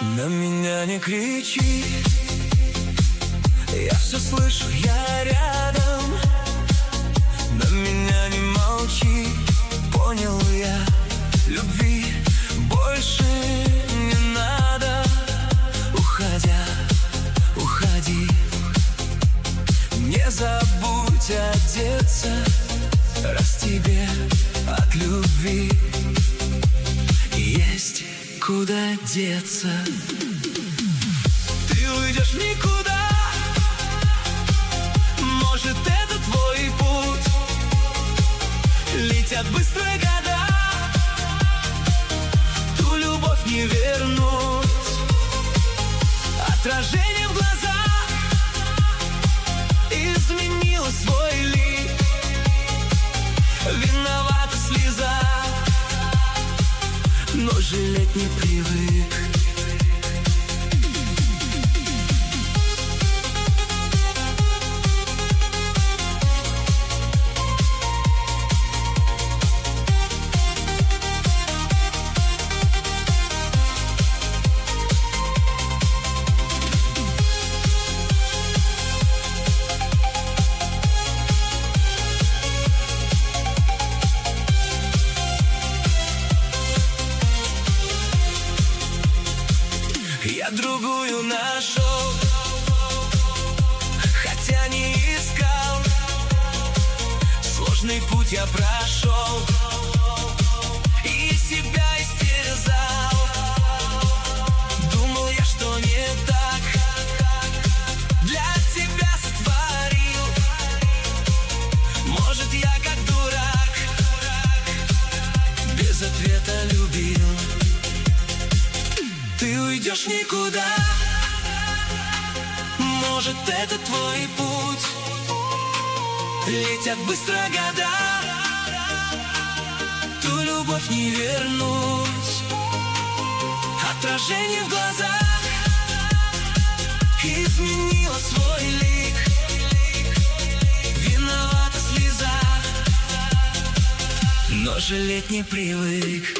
На меня не кричи, я все слышу, я рядом. На меня не молчи, понял я, любви больше не надо. Уходя, уходи, не забудь одеться, раз тебе от любви есть куда деться. Ты уйдешь никуда, может, это твой путь. Летят быстро года, ту любовь не вернуть. Отражение в глазах изменило свой лик. Виновата слеза, но жалеть не привык. Я другую нашел, хотя не искал. Сложный путь я прошел и себя истерзал. Думал я, что не так для тебя сотворил. Может, я как дурак без ответа любил. Ты уйдешь никуда, может, это твой путь. Летят быстро года, ту любовь не вернуть. Отражение в глазах изменило свой лик. Виновата слеза, но жалеть не привык.